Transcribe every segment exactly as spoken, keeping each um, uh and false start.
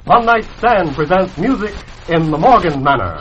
One Night Stand presents music in the Morgan manner.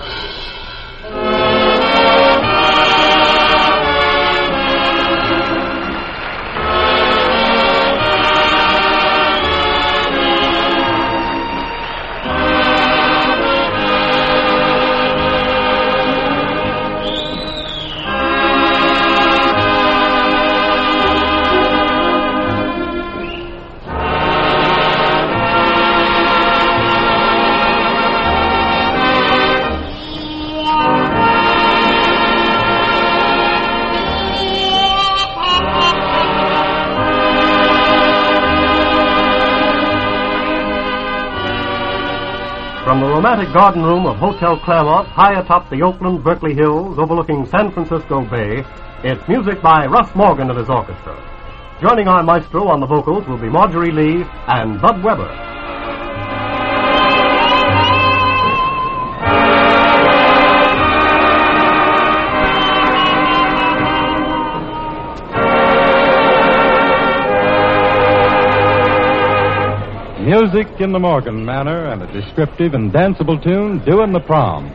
From the romantic garden room of Hotel Claremont, high atop the Oakland Berkeley Hills, overlooking San Francisco Bay, it's music by Russ Morgan and his orchestra. Joining our maestro on the vocals will be Marjorie Lee and Bud Weber. Music in the Morgan manner and a descriptive and danceable tune, Doin' the Prom.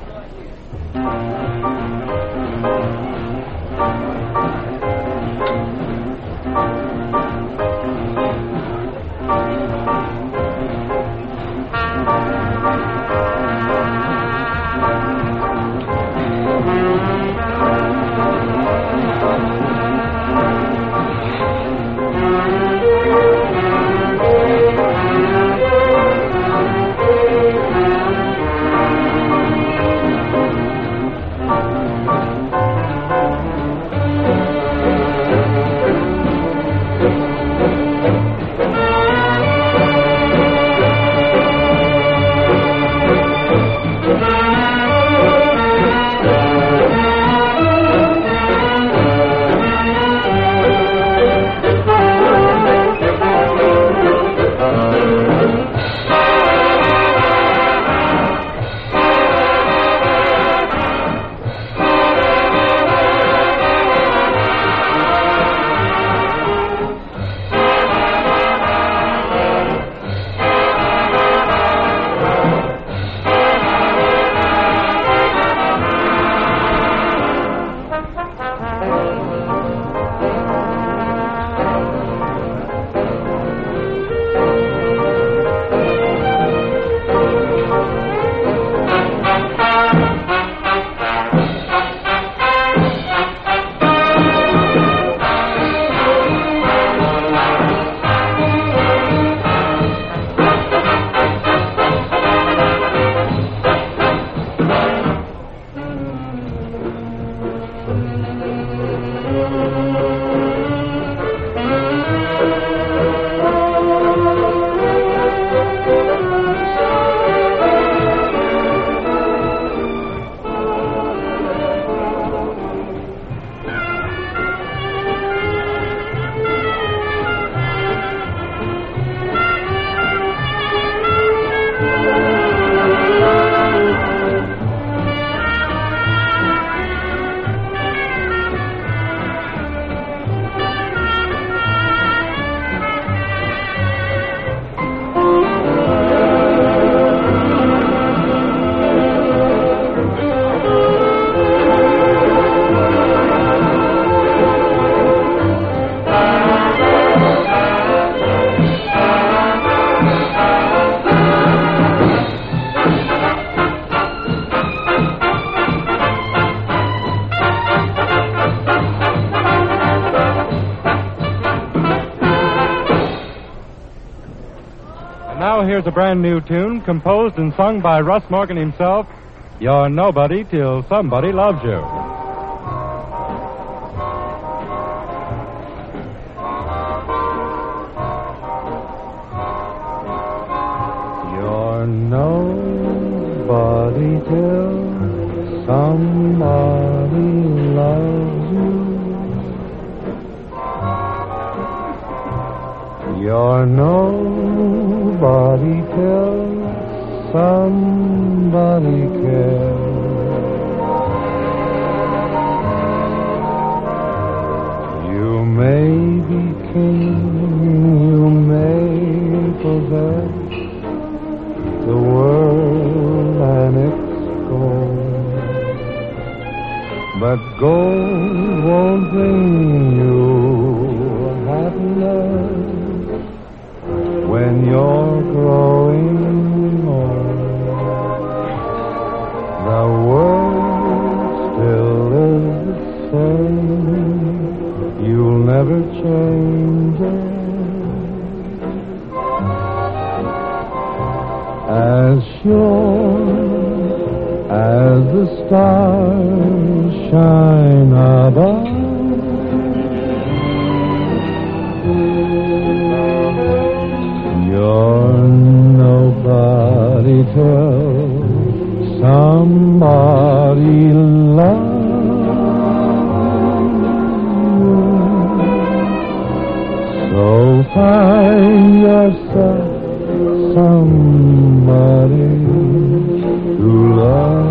Now here's a brand new tune composed and sung by Russ Morgan himself. You're nobody till somebody loves you. You're nobody till somebody loves you. You're nobody till somebody cares. You may be king, you may possess but gold won't bring you happiness when you're growing old. The world still is the same. You'll never change it. As sure as the stars shine above, you're nobody till somebody loves you. So find yourself somebody to love.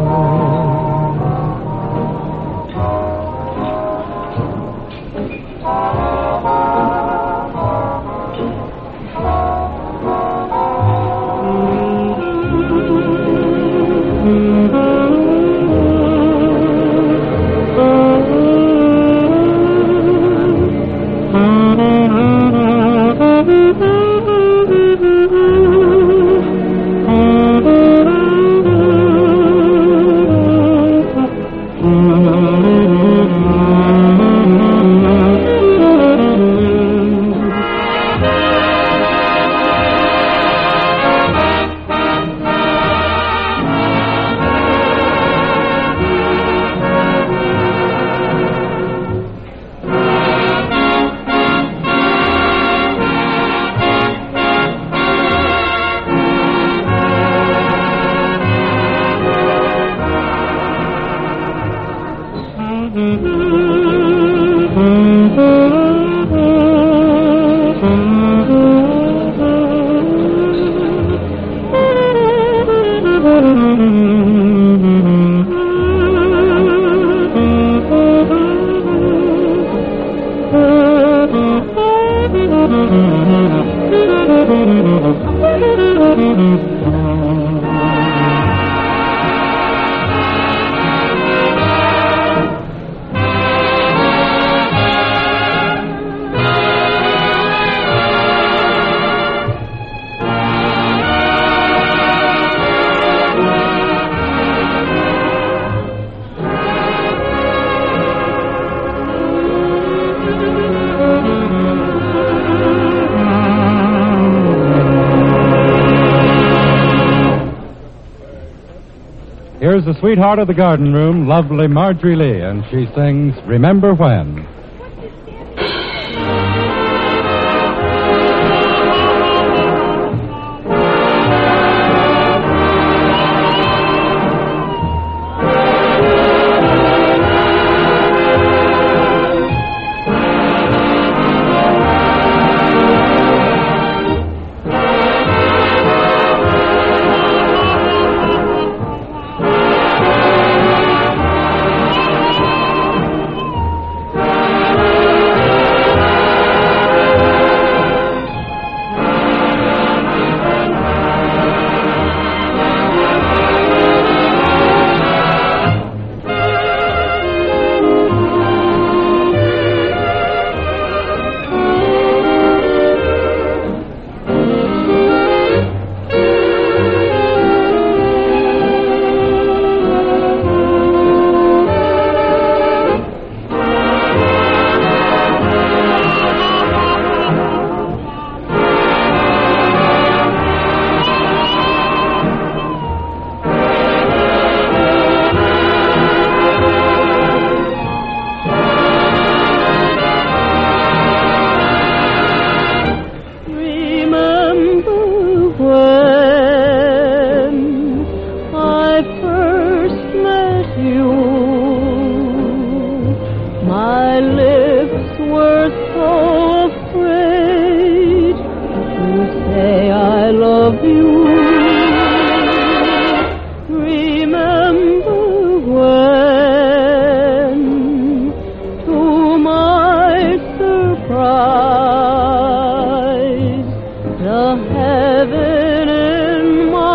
Here's the sweetheart of the garden room, lovely Marjorie Lee, and she sings Remember When.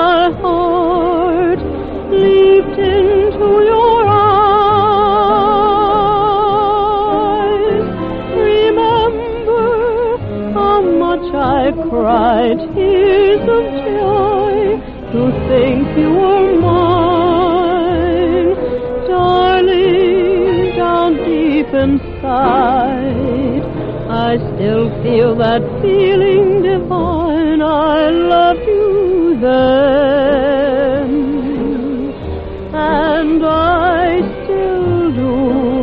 Into your arms. of joy to think you were mine. Darling, down deep inside, I still feel that feeling divine. I loved you then, and I still do.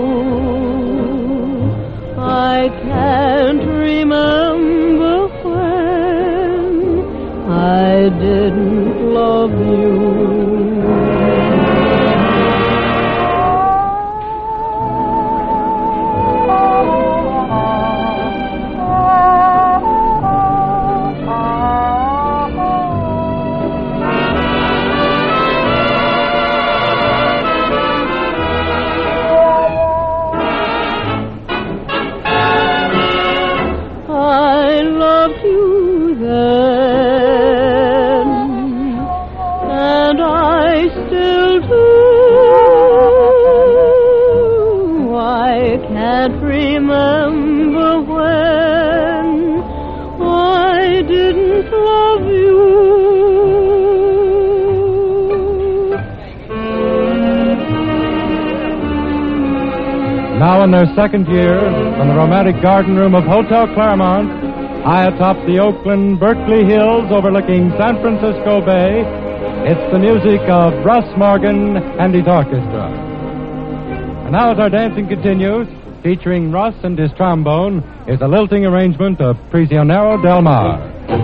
I can't remember when I didn't love you. Now in their second year, from the romantic garden room of Hotel Claremont, high atop the Oakland Berkeley Hills overlooking San Francisco Bay, it's the music of Russ Morgan and his orchestra. And now as our dancing continues, featuring Russ and his trombone, is a lilting arrangement of Prisionero del Mar.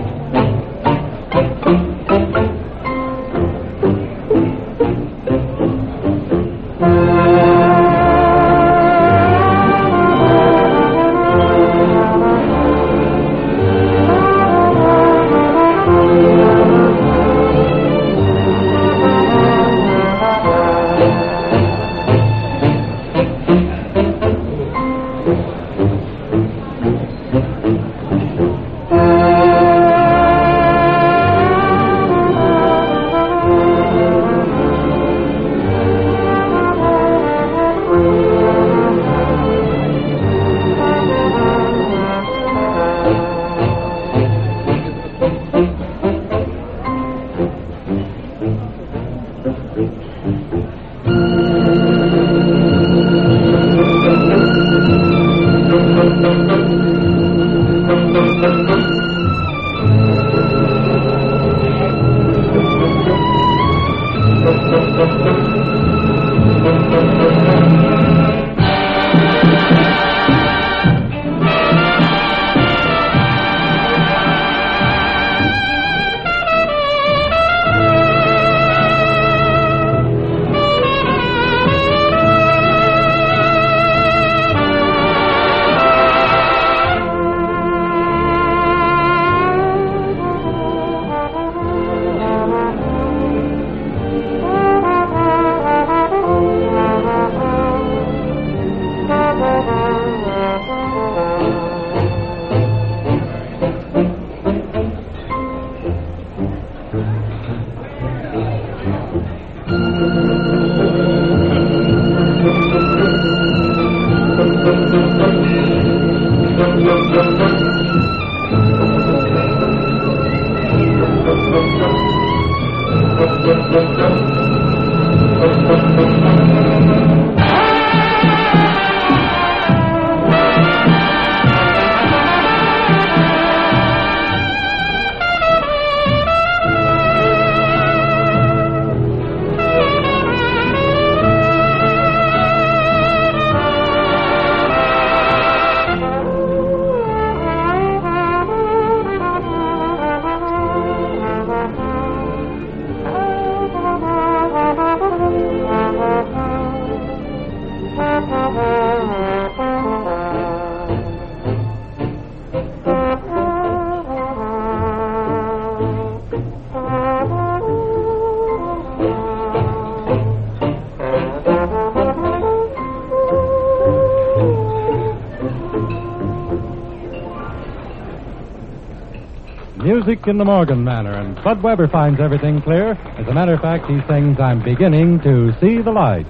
Music in the Morgan manner, and Bud Weber finds everything clear. As a matter of fact, he sings, "I'm beginning to see the light."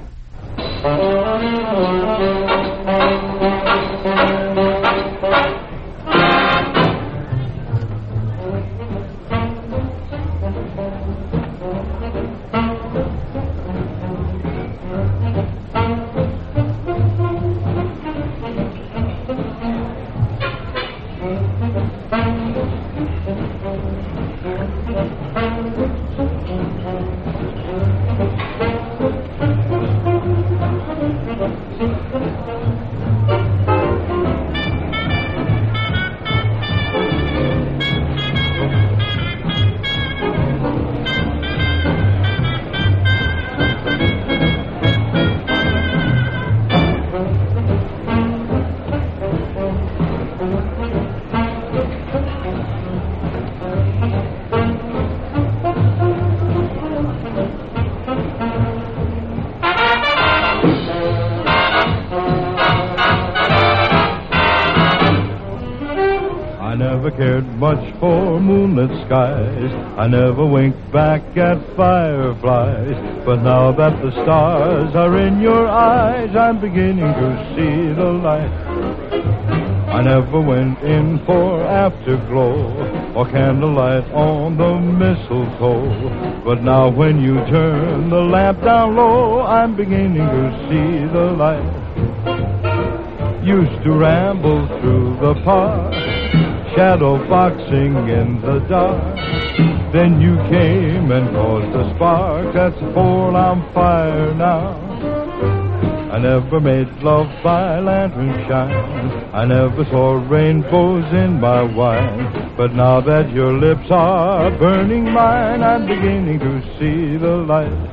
I never cared much for moonlit skies. I never winked back at fireflies. But now that the stars are in your eyes, I'm beginning to see the light. I never went in for afterglow or candlelight on the mistletoe. But now when you turn the lamp down low, I'm beginning to see the light. Used to ramble through the park, shadow boxing in the dark. Then you came and caused a spark that's all on fire now. I never made love by lantern shine. I never saw rainbows in my wine. But now that your lips are burning mine, I'm beginning to see the light.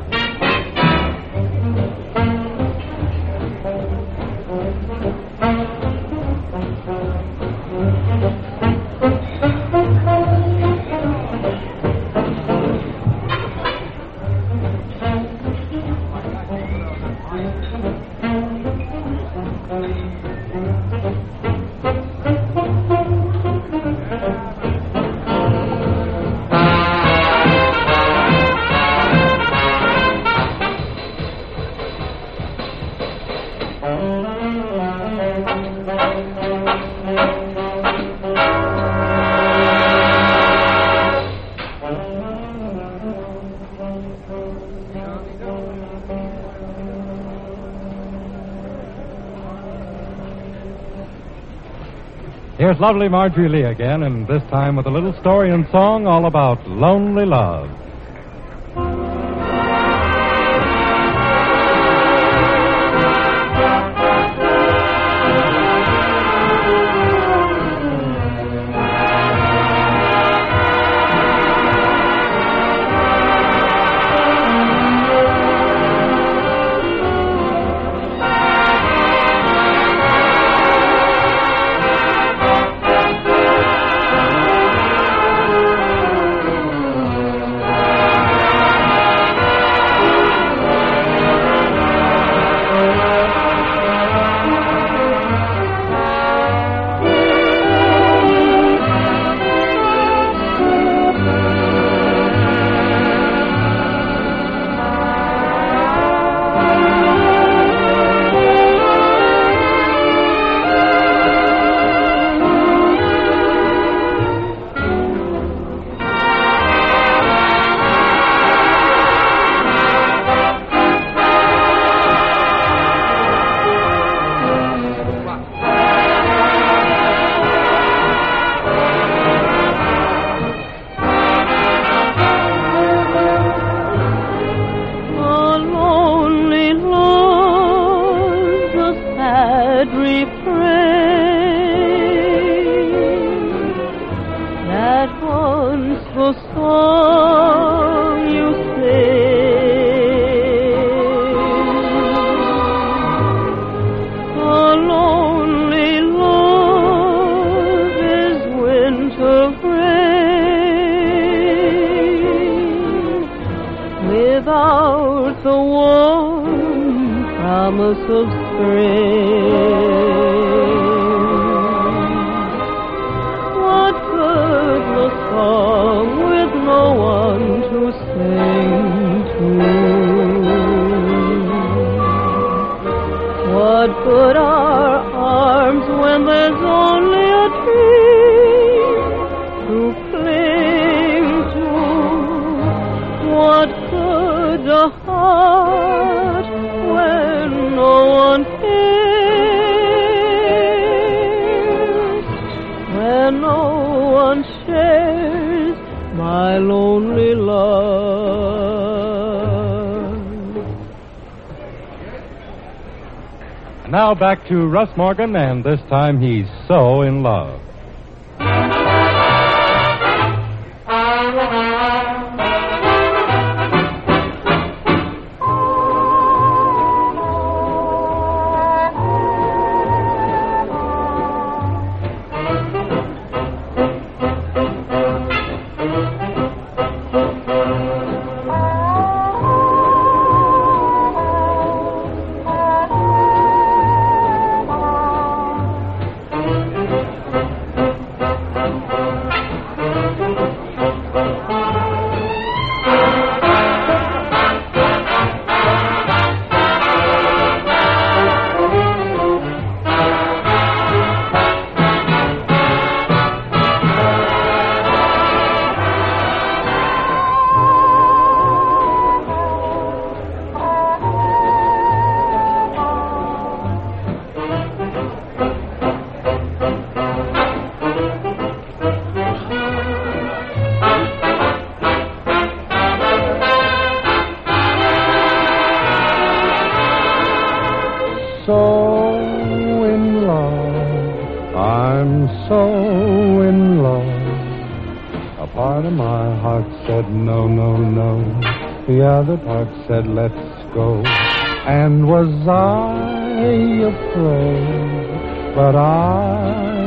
Here's lovely Marjorie Lee again, and this time with a little story and song all about lonely love. Without the warm promise of spring, what good the song with no one to sing to? What good are arms when there's only a tree to cling to? What good a heart when no one cares, when no one shares my lonely love. Now back to Russ Morgan, and this time he's so in love. So in love, I'm so in love. A part of my heart said no, no, no. The other part said let's go. And was I afraid? But I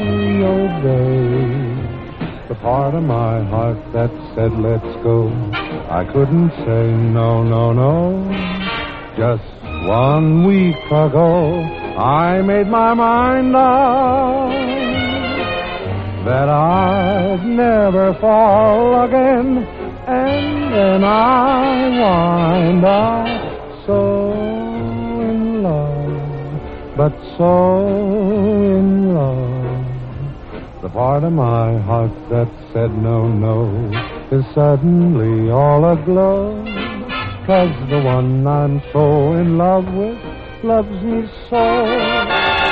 obeyed. The part of my heart that said let's go. I couldn't say no, no, no. Just one week ago, I made my mind up that I'd never fall again, and then I wind up so in love, but so in love. The part of my heart that said no, no, is suddenly all aglow. 'Cause the one I'm so in love with loves me so.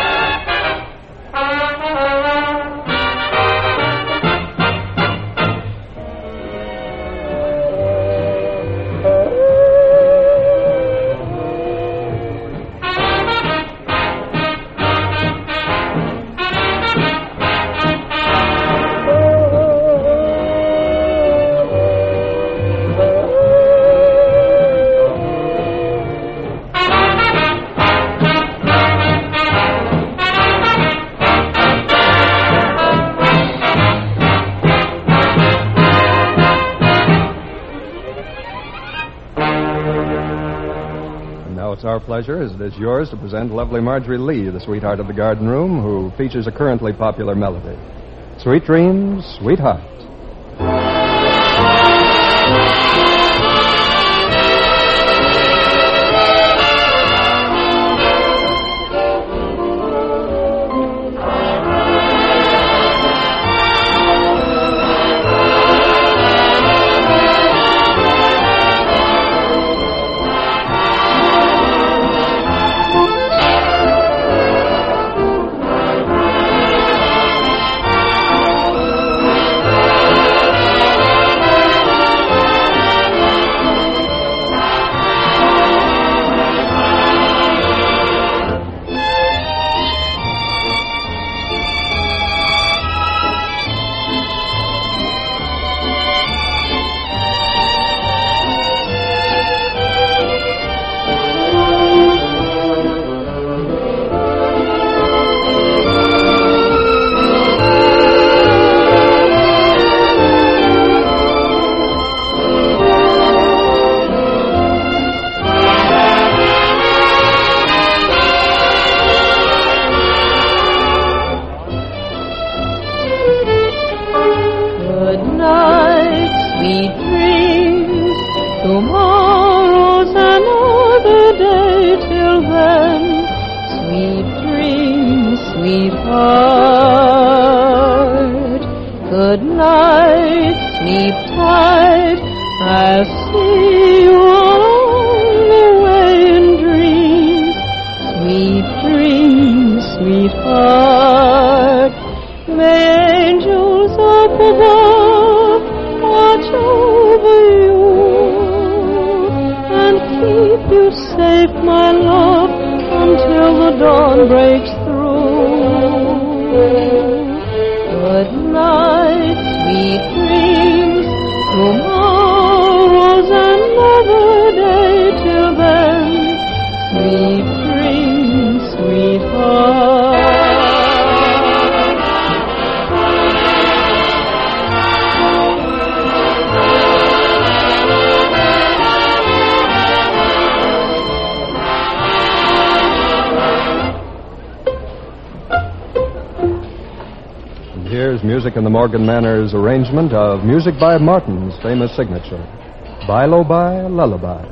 It's our pleasure, as it is yours, to present lovely Marjorie Lee, the sweetheart of the Garden Room, who features a currently popular melody. Sweet dreams, sweetheart. Good night, sleep tight, I'll see you on the way in dreams. Sweet dreams, sweetheart, may angels up above watch over my love, until the dawn breaks through. Good night, sweet dreams. Tomorrow's another day. Till then, sweet dreams, sweetheart. Here's music in the Morgan Manners arrangement of Music by Martin's famous signature, By-Lo-Bye Lullaby.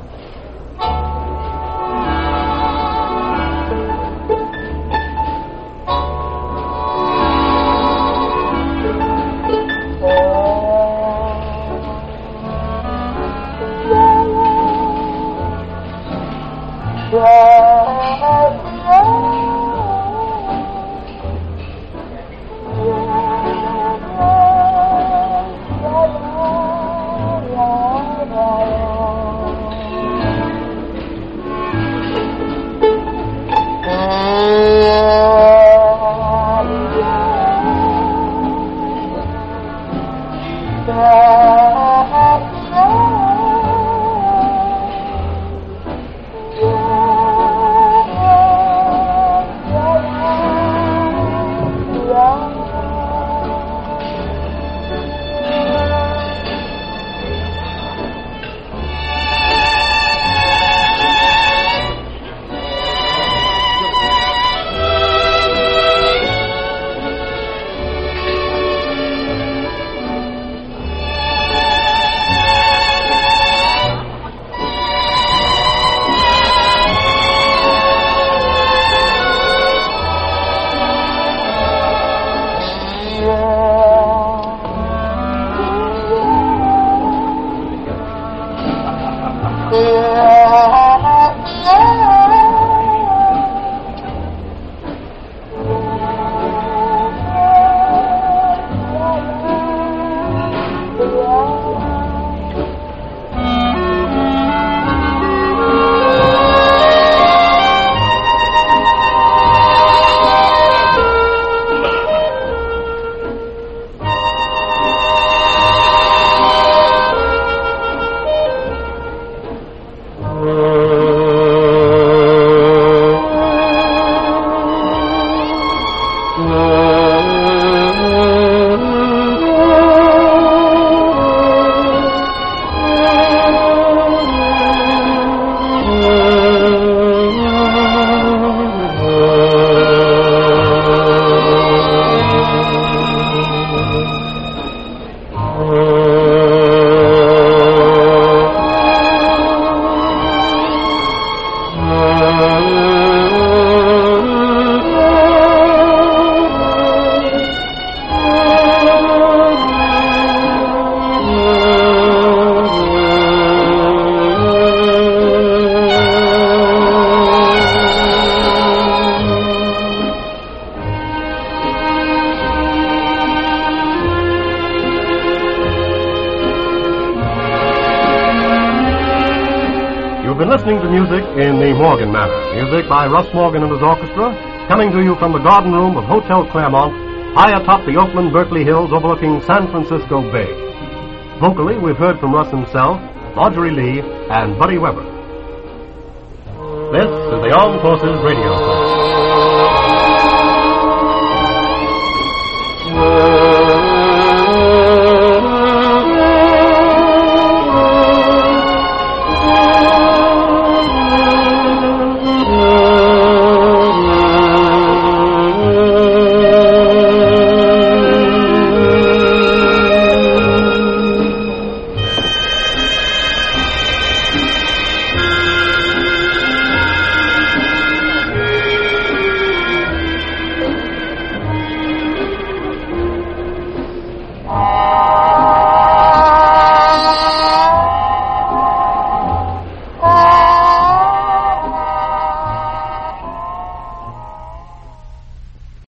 Listening to music in the Morgan manner. Music by Russ Morgan and his orchestra, coming to you from the garden room of Hotel Claremont, high atop the Oakland Berkeley Hills overlooking San Francisco Bay. Vocally, we've heard from Russ himself, Marjorie Lee, and Buddy Weber. This is the Armed Forces Radio Service.